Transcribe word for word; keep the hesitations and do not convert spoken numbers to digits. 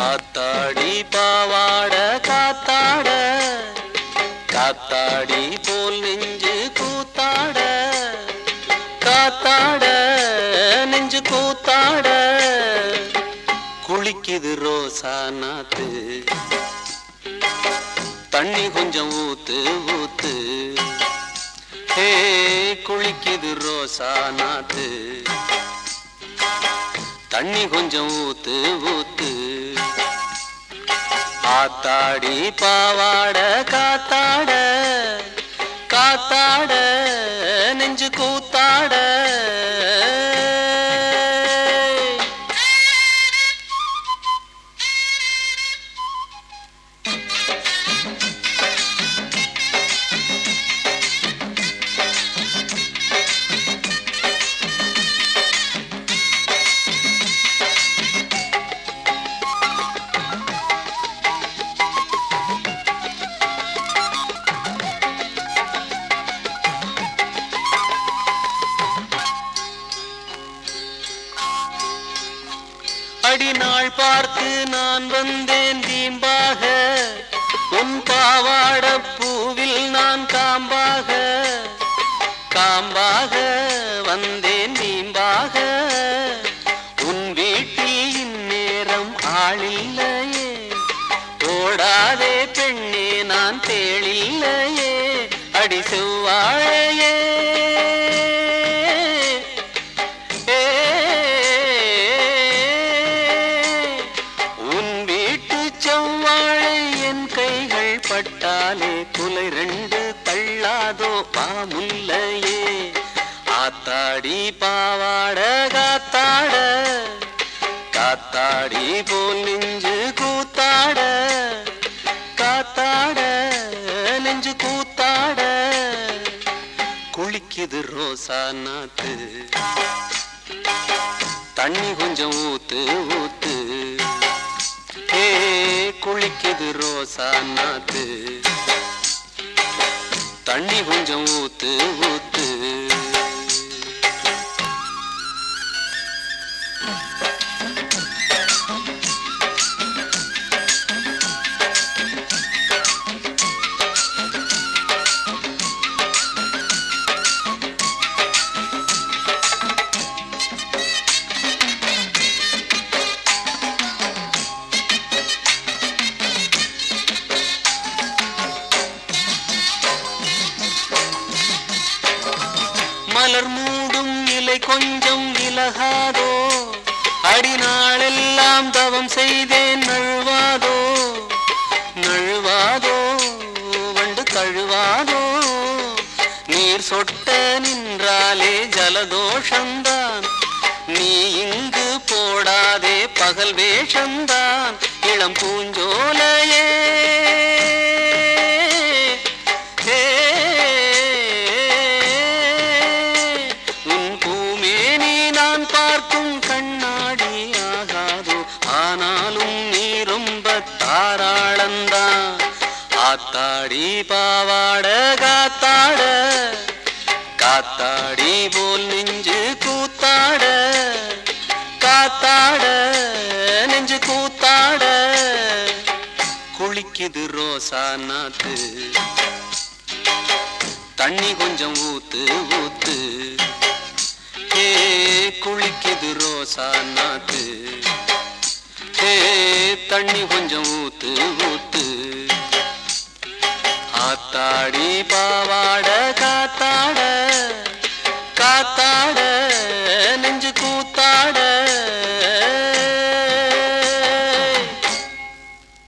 ஆத்தாடி பாவாட காத்தாட காத்தாடி போல் நெஞ்சு கூத்தாட காத்தாட நெஞ்சு கூத்தாட குளிக்குது ரோசா நாத்து தண்ணி கொஞ்சம் ஊத்து ஊத்து ஹே குளிக்குது ரோசா நாத்து தண்ணி கொஞ்சம் ஊத்து ஊத்து ஆத்தாடி பாவாட காத்தாட காத்தாட நெஞ்சு கூத்தாட அடி நாள் பார்த்து நான் வந்தேன் தீம்பாக உன் பாவாட பூவில் நான் காம்பாக காம்பாக வந்தேன் தீம்பாக உன் வீட்டில் இந்நேரம் ஆளில்லையே ஓடாதே பெண்ணே நான் தேளில்லையே அடி செவ்வாழையே பட்டாலே குலை ரெண்டு தள்ளாதோ பாமுல்லையே ஆத்தாடி பாவாட காத்தாட காத்தாடி போல் நெஞ்சு கூத்தாட காத்தாட நெஞ்சு கூத்தாட குளிக்குது ரோசா நாத்து தண்ணி கொஞ்சம் ஊத்து ஊத்து குளிக்குது ரோசா நாத்து தண்ணி கொஞ்சம் ஊத்து ஊத்து மலர் மூடும் இலை கொஞ்சம் விலகாதோ அடிநாளெல்லாம் தவம் செய்தேன் நழுவாதோ நழுவாதோ வண்டு தழுவாதோ நீர் சொட்ட நின்றாலே ஜலதோஷந்தான் நீ இங்கு போடாதே பகல் வேஷந்தான் இளம் பூஞ்சோலையே ஆத்தாடி பாவாட காத்தாட காத்தாடி போல் நெஞ்சு கூத்தாட காத்தாட நெஞ்சு கூத்தாட குளிக்குது ரோசா நாத்து தண்ணி கொஞ்சம் ஊத்து ஊத்து ஹே குளிக்குது ரோசா நாத்து ஹே தண்ணி கொஞ்சம் ஊத்து ஊத்து ஆத்தாடி பாவாட காத்தாட